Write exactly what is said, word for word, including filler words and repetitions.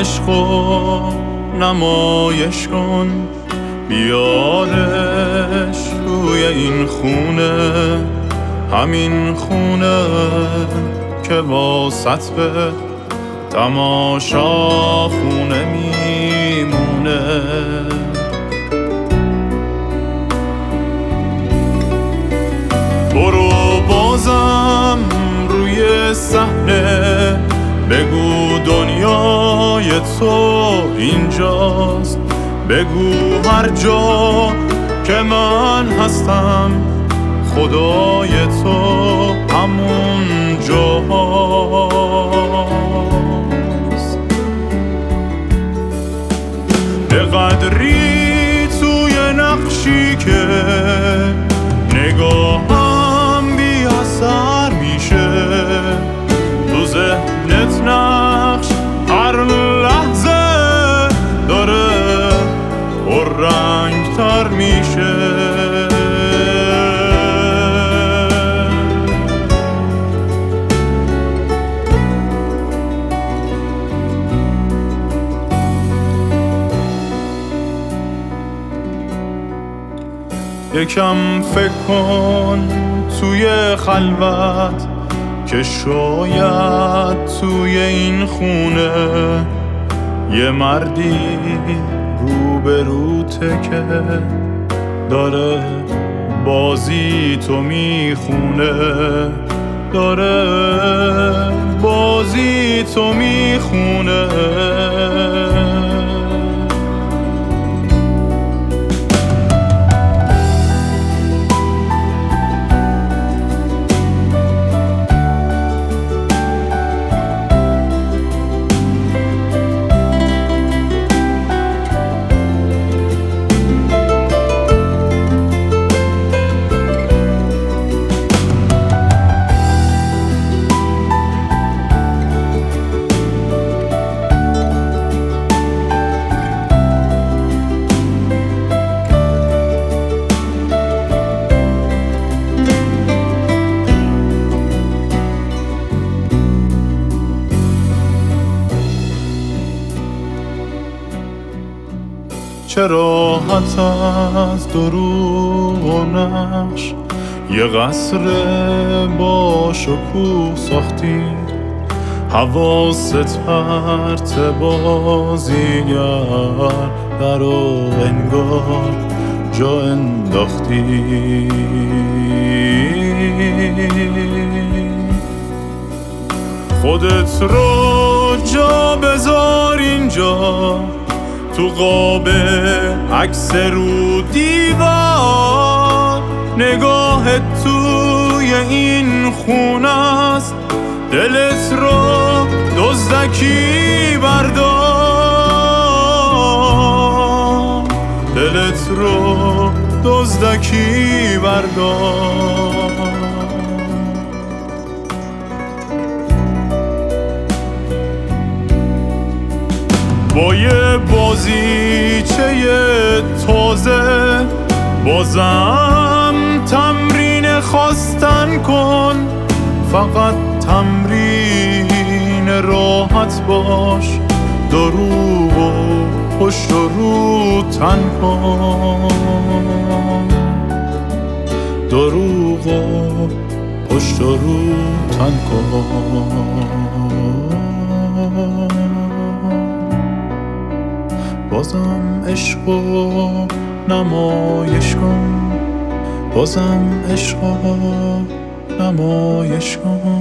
عشقو نمایش کن، بیارش روی این خونه، همین خونه که واسط به تماشا خونه میمونه. برو بازم روی صحنه، بگو دنیای تو اینجاست، بگو هر جا که من هستم خدای تو همون جاست. به قدری توی نقشی که نگاهم بی اثر میشه، تو ذهنت نقش هر لحظه داره پررنگ تر میشه. یکم فکر کن توی خلوت که شاید توی این خونه یه مردی روبروته که داره بازی تو میخونه، داره بازی تو میخونه. چه راحت از دروغ و نقش یه قصر با شکوه ساختی، حواست پرت بازیگر در و انگار جا انداختی. خودت رو جا بذار اینجا، تو قاب عکس رو دیوار، نگاهت توی این خونه است، دلت رو دزدکی بردار، دلت رو دزدکی بردار. با یه بازیچه تازه بازم تمرین خواستن کن، فقط تمرین راحت باش، دروغ و پشت رو تن کن، دروغ و پشت رو تن کن. بازم عشقو نمایش کن، بازم عشقو نمایش کن.